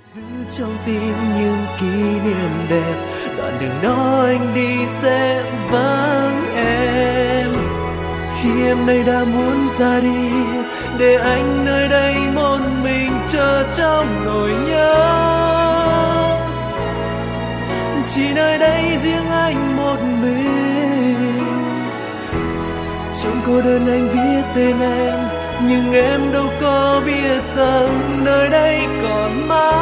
giữ trong tim những kỷ niệm đẹp, đoạn đường đó anh đi sẽ vắng em. Khi em nay đã muốn ra đi, để anh nơi đây một mình chờ trong nỗi nhớ. Chỉ nơi đây riêng anh một mình, trong cô đơn anh viết tên em, nhưng em đâu có biết rằng nơi đây còn mãi.